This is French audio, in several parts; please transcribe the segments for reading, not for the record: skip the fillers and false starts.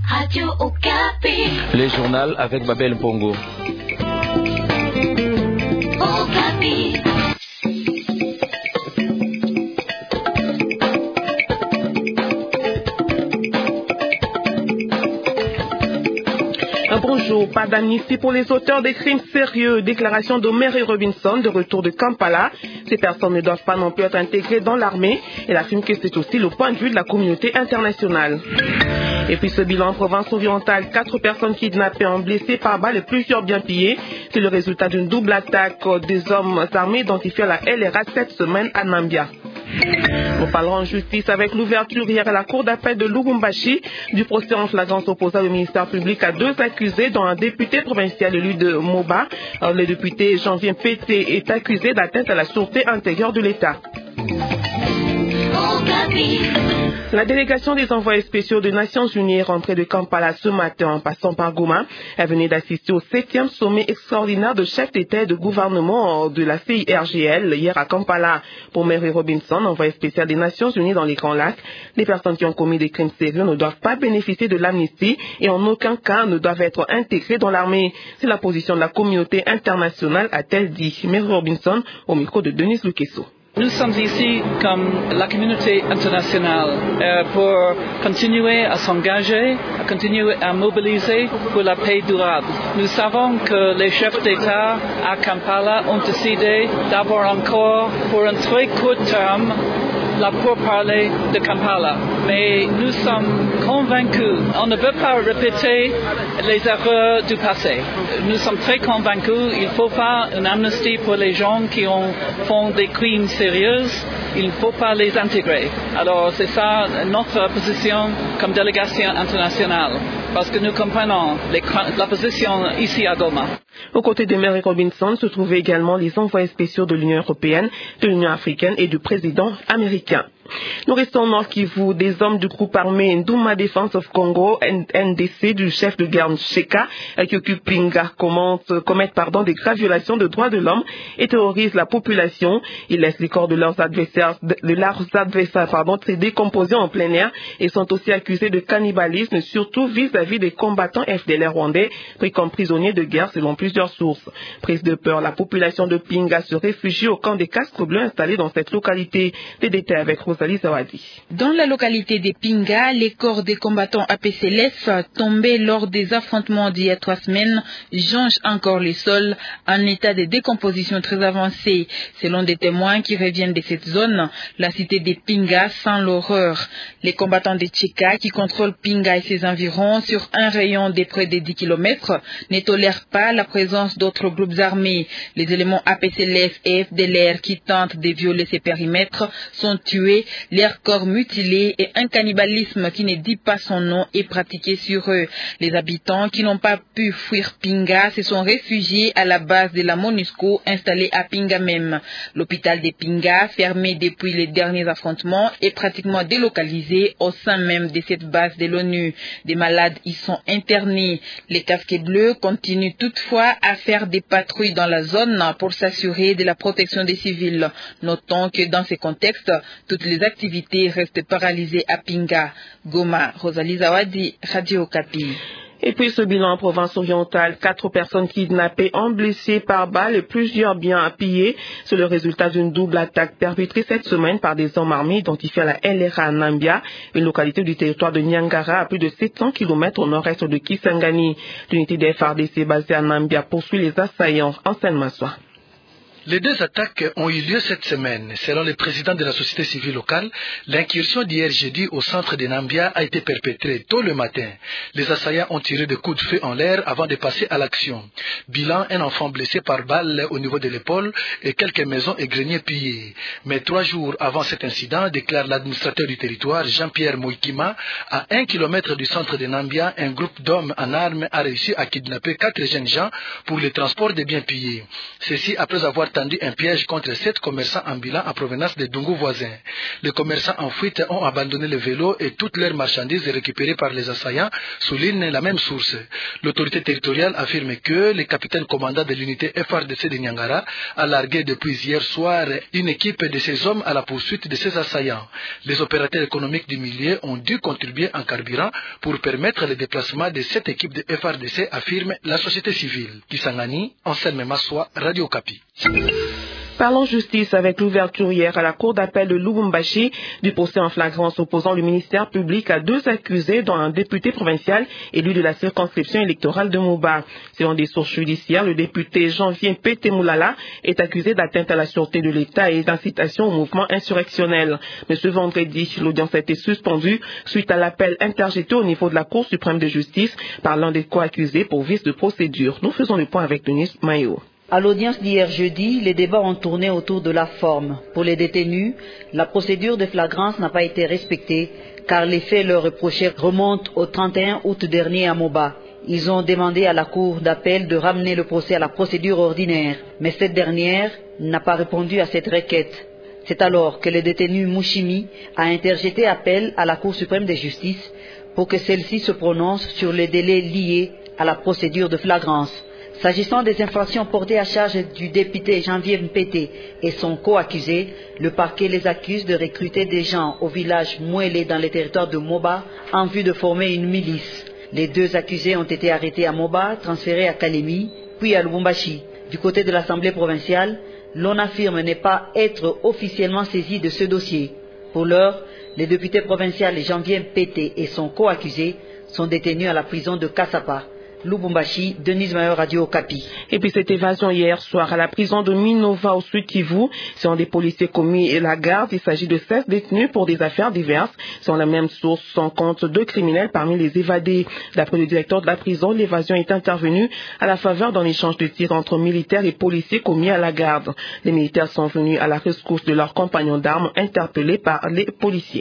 Radio Okapi. Les journaux avec Babel Pongo. Okapi. Bonjour, pas d'amnistie pour les auteurs des crimes sérieux. Déclaration de Mary Robinson de retour de Kampala. Ces personnes ne doivent pas non plus être intégrées dans l'armée. Elle affirme que c'est aussi le point de vue de la communauté internationale. Et puis ce bilan en province orientale, 4 personnes kidnappées ont blessé par balles et plusieurs biens pillés. C'est le résultat d'une double attaque des hommes armés identifiés à la LRA cette semaine à Nambia. Nous parlerons en justice avec l'ouverture hier à la cour d'appel de Lubumbashi du procès en flagrance opposé au ministère public à 2 accusés, dont un député provincial élu de Moba. Le député Janvier Pété est accusé d'atteinte à la sûreté intérieure de l'État. La délégation des envoyés spéciaux des Nations Unies est rentrée de Kampala ce matin en passant par Goma. Elle venait d'assister au 7e sommet extraordinaire de chefs d'État et de gouvernement de la CIRGL hier à Kampala. Pour Mary Robinson, envoyée spéciale des Nations Unies dans les Grands Lacs, les personnes qui ont commis des crimes sérieux ne doivent pas bénéficier de l'amnistie et en aucun cas ne doivent être intégrées dans l'armée. C'est la position de la communauté internationale, a-t-elle dit. Mary Robinson au micro de Denise Lukeso. Nous sommes ici comme la communauté internationale pour continuer à s'engager, à continuer à mobiliser pour la paix durable. Nous savons que les chefs d'État à Kampala ont décidé d'avoir encore pour un très court terme la pourparlers de Kampala. Mais nous sommes convaincus. On ne veut pas répéter les erreurs du passé. Nous sommes très convaincus. Il faut faire une amnistie pour les gens qui font des crimes sérieux. Il ne faut pas les intégrer. Alors c'est ça notre position comme délégation internationale. Parce que nous comprenons la position ici à Goma. Aux côtés de Mary Robinson se trouvaient également les envoyés spéciaux de l'Union européenne, de l'Union africaine et du président américain. Nous restons au Nord Kivu. Des hommes du groupe armé Nduma Defense of Congo, NDC, du chef de guerre Nsheka, qui occupe Pinga, commettent des graves violations de droits de l'homme et terrorisent la population. Ils laissent les corps de leurs adversaires décomposés en plein air et sont aussi accusés de cannibalisme, surtout vis-à-vis des combattants FDLR rwandais pris comme prisonniers de guerre selon plusieurs sources. Prise de peur, la population de Pinga se réfugie au camp des casques bleus installés dans cette localité. Des détails avec Rosalie Zawadi. Dans la localité de Pinga, les corps des combattants APCLF tombés lors des affrontements d'il y a 3 semaines jonchent encore les sols en état de décomposition très avancée. Selon des témoins qui reviennent de cette zone, la cité de Pinga sent l'horreur. Les combattants de Tcheka qui contrôlent Pinga et ses environs sur un rayon de près de 10 km ne tolèrent pas la présence d'autres groupes armés. Les éléments APCLF et FDLR qui tentent de violer ces périmètres sont tués, leurs corps mutilés et un cannibalisme qui ne dit pas son nom est pratiqué sur eux. Les habitants qui n'ont pas pu fuir Pinga se sont réfugiés à la base de la MONUSCO installée à Pinga même. L'hôpital de Pinga, fermé depuis les derniers affrontements, est pratiquement délocalisé au sein même de cette base de l'ONU. Des malades y sont internés. Les casques bleus continuent toutefois à faire des patrouilles dans la zone pour s'assurer de la protection des civils. Notons que dans ces contextes, toutes les activités restent paralysées à Pinga. Goma, Rosalie Zawadi, Radio Okapi. Et puis ce bilan en province orientale, 4 personnes kidnappées ont blessé par balles et plusieurs biens pillés. C'est le résultat d'une double attaque perpétrée cette semaine par des hommes armés identifiés à la LRA à Nambia, une localité du territoire de Nyangara à plus de 700 km au nord-est de Kisangani. L'unité des FARDC basée à Nambia poursuit les assaillants en Seine-Massois. Les 2 attaques ont eu lieu cette semaine. Selon le président de la société civile locale, l'incursion d'hier jeudi au centre de Nambia a été perpétrée tôt le matin. Les assaillants ont tiré des coups de feu en l'air avant de passer à l'action. Bilan, un enfant blessé par balle au niveau de l'épaule et quelques maisons et greniers pillés. Mais 3 jours avant cet incident, déclare l'administrateur du territoire, Jean-Pierre Moïkima, à 1 kilomètre du centre de Nambia, un groupe d'hommes en armes a réussi à kidnapper 4 jeunes gens pour le transport des biens pillés. Ceci après avoir tendu un piège contre 7 commerçants ambulants en provenance des Dungu voisins. Les commerçants en fuite ont abandonné le vélo et toutes leurs marchandises récupérées par les assaillants soulignent la même source. L'autorité territoriale affirme que le capitaine commandant de l'unité FRDC de Niangara a largué depuis hier soir une équipe de ces hommes à la poursuite de ces assaillants. Les opérateurs économiques du milieu ont dû contribuer en carburant pour permettre le déplacement de cette équipe de FRDC, affirme la société civile. Kisangani, Anselme Massoua, Radio Okapi. Parlons justice avec l'ouverture hier à la cour d'appel de Lubumbashi du procès en flagrance opposant le ministère public à 2 accusés, dont un député provincial élu de la circonscription électorale de Moba. Selon des sources judiciaires, le député Janvier Pété Moulala est accusé d'atteinte à la sûreté de l'État et d'incitation au mouvement insurrectionnel. Mais ce vendredi, l'audience a été suspendue suite à l'appel interjeté au niveau de la Cour suprême de justice par l'un des co-accusés pour vice de procédure. Nous faisons le point avec Denis Mayo. À l'audience d'hier jeudi, les débats ont tourné autour de la forme. Pour les détenus, la procédure de flagrance n'a pas été respectée car les faits leur reprochés remontent au 31 août dernier à Moba. Ils ont demandé à la cour d'appel de ramener le procès à la procédure ordinaire, mais cette dernière n'a pas répondu à cette requête. C'est alors que le détenu Mouchimi a interjeté appel à la Cour suprême de justice pour que celle-ci se prononce sur les délais liés à la procédure de flagrance. S'agissant des infractions portées à charge du député Janvier Mpété et son co-accusé, le parquet les accuse de recruter des gens au village Mouélé dans le territoire de Moba en vue de former une milice. Les 2 accusés ont été arrêtés à Moba, transférés à Kalemi, puis à Lubumbashi. Du côté de l'Assemblée provinciale, l'on affirme ne pas être officiellement saisi de ce dossier. Pour l'heure, le député provincial Janvier Mpété et son co-accusé sont détenus à la prison de Kassapa. Lubumbashi, Denise Mayo, Radio Okapi. Et puis cette évasion hier soir à la prison de Minova au Sud Kivu, selon des policiers commis et la garde, il s'agit de 16 détenus pour des affaires diverses. Selon la même source, on compte 2 criminels parmi les évadés. D'après le directeur de la prison, l'évasion est intervenue à la faveur d'un échange de tirs entre militaires et policiers commis à la garde. Les militaires sont venus à la rescousse de leurs compagnons d'armes interpellés par les policiers.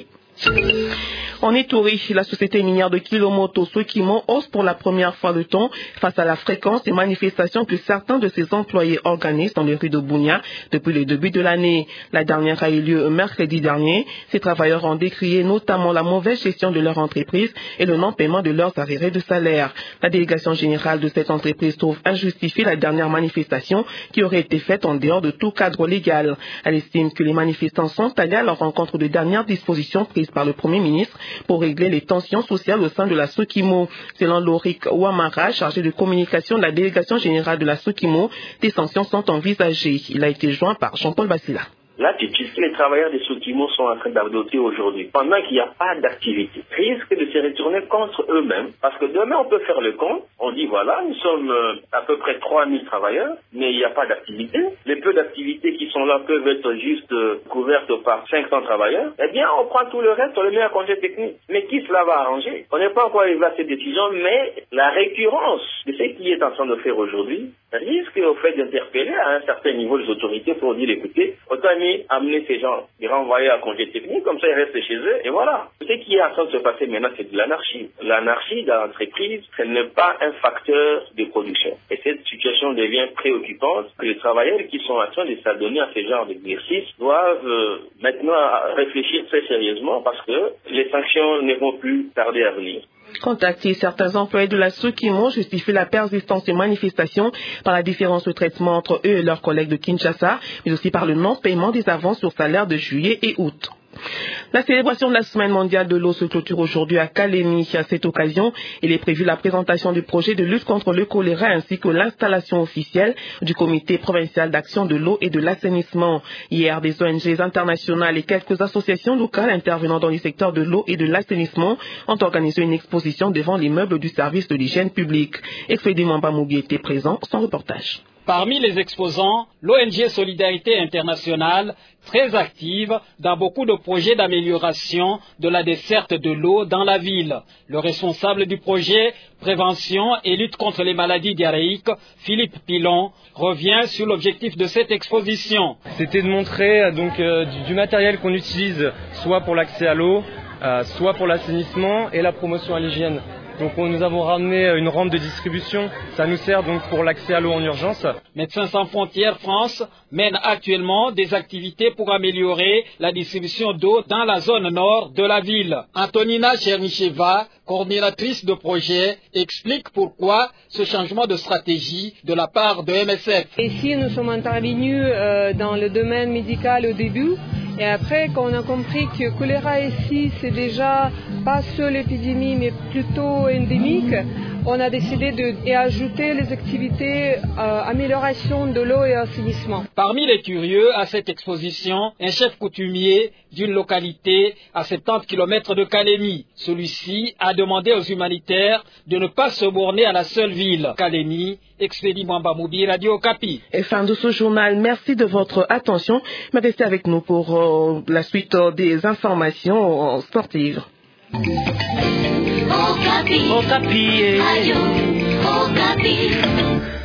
En Ituri, la société minière de Kilomoto Sokimo hausse pour la première fois le ton face à la fréquence des manifestations que certains de ses employés organisent dans les rues de Bunia depuis le début de l'année. La dernière a eu lieu mercredi dernier. Ces travailleurs ont décrié notamment la mauvaise gestion de leur entreprise et le non-paiement de leurs arriérés de salaire. La délégation générale de cette entreprise trouve injustifiée la dernière manifestation qui aurait été faite en dehors de tout cadre légal. Elle estime que les manifestants sont allés à leur rencontre de dernières dispositions prises par le Premier ministre pour régler les tensions sociales au sein de la Sokimo. Selon Lorik Ouamara, chargé de communication de la délégation générale de la Sokimo, des sanctions sont envisagées. Il a été joint par Jean-Paul Bassila. L'attitude que les travailleurs des Sokimo sont en train d'adopter aujourd'hui, pendant qu'il n'y a pas d'activité, risque de se retourner contre eux-mêmes, parce que demain on peut faire le compte, on dit voilà, nous sommes à peu près 3000 travailleurs, mais il n'y a pas d'activité. Les peu d'activités qui sont là peuvent être juste couvertes par 500 travailleurs. Eh bien, on prend tout le reste, on le met à congé technique. Mais qui cela va arranger? On n'est pas encore arrivé à cette décision, mais la récurrence de ce qui est en train de faire aujourd'hui risque au fait d'interpeller à un certain niveau les autorités pour dire écoutez, autant amener ces gens, les renvoyer à congé technique, comme ça ils restent chez eux, et voilà. Ce qui est en train de se passer maintenant, c'est de l'anarchie. L'anarchie dans l'entreprise, ce n'est pas un facteur de production. Et cette situation devient préoccupante, que les travailleurs qui sont en train de s'adonner à ce genre d'exercice doivent maintenant réfléchir très sérieusement parce que les sanctions ne vont plus tarder à venir. Contacter certains employés de la Sokimo justifie la persistance des manifestations par la différence de traitement entre eux et leurs collègues de Kinshasa, mais aussi par le non-paiement des avances sur salaire de juillet et août. La célébration de la Semaine mondiale de l'eau se clôture aujourd'hui à Kalemi. À cette occasion, il est prévu la présentation du projet de lutte contre le choléra ainsi que l'installation officielle du comité provincial d'action de l'eau et de l'assainissement. Hier, des ONG internationales et quelques associations locales intervenant dans le secteur de l'eau et de l'assainissement ont organisé une exposition devant l'immeuble du service de l'hygiène publique. Expédie Mambamoubi était présent, son reportage. Parmi les exposants, l'ONG Solidarité Internationale, très active dans beaucoup de projets d'amélioration de la desserte de l'eau dans la ville. Le responsable du projet Prévention et lutte contre les maladies diarrhéiques, Philippe Pilon, revient sur l'objectif de cette exposition. C'était de montrer du matériel qu'on utilise soit pour l'accès à l'eau, soit pour l'assainissement et la promotion à l'hygiène Donc nous avons ramené une rampe de distribution. Ça nous sert donc pour l'accès à l'eau en urgence. Médecins sans frontières France mène actuellement des activités pour améliorer la distribution d'eau dans la zone nord de la ville. Antonina Chernicheva, coordinatrice de projet, explique pourquoi ce changement de stratégie de la part de MSF. Ici, nous sommes intervenus dans le domaine médical au début. Et après, quand on a compris que choléra ici, c'est déjà pas seule épidémie, mais plutôt endémique, on a décidé d'ajouter les activités amélioration de l'eau et assainissement. Parmi les curieux à cette exposition, un chef coutumier d'une localité à 70 km de Kalemi. Celui-ci a demandé aux humanitaires de ne pas se borner à la seule ville. Kalemi, Expédie Mwambamoubi, Radio Okapi. Et fin de ce journal, merci de votre attention. Mais restez avec nous pour la suite des informations sportives. Okapi. Okapi. Radio Okapi.